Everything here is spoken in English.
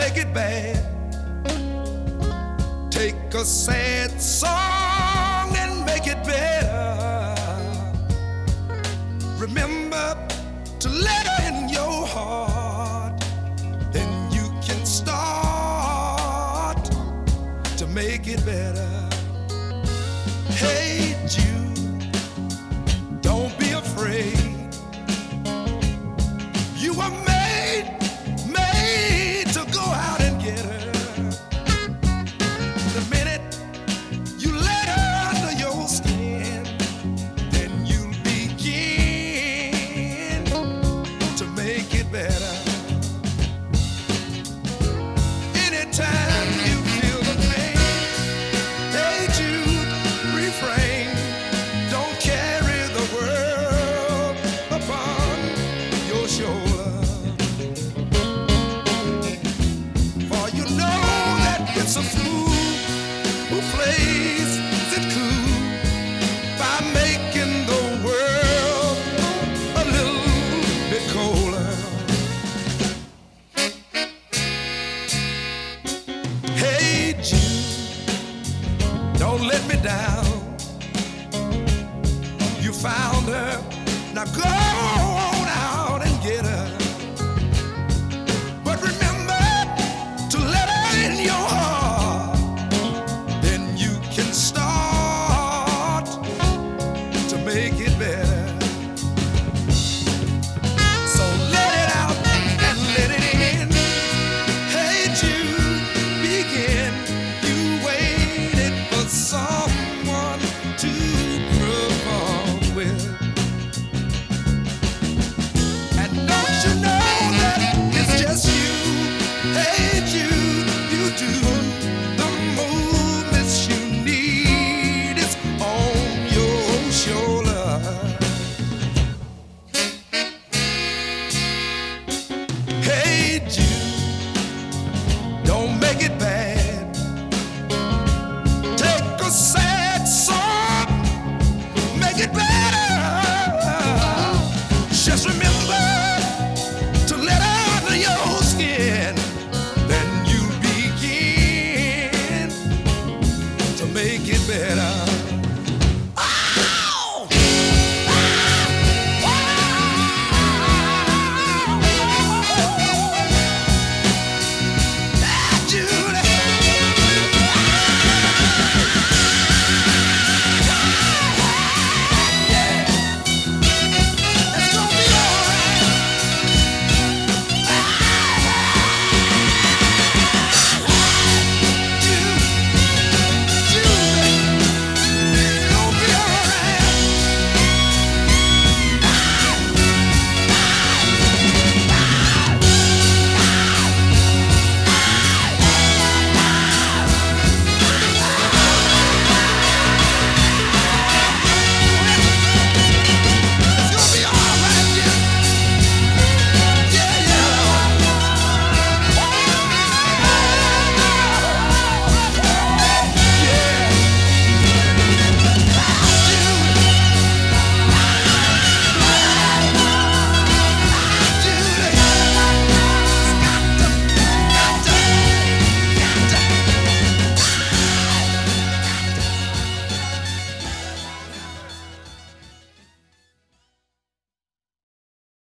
make it bad. Take a sad song and make it better. Remember to let her in your heart, then you can start to make it better. Hey Jude, don't be afraid. You were made to go out and get her. The minute you let her under your skin, then you'll begin to make it better. Anytime you feel the pain, hey Jude, refrain. Don't carry the world upon your shoulder. For you know that it's a fool who plays it cool by making the world a little bit colder. Hey Jude, don't let me down. You found her, now go on out and get her. But remember to let her in your heart, then you can start to make it better. So let it out and let it in. Hey Jude, begin. You waited for someone to perform with.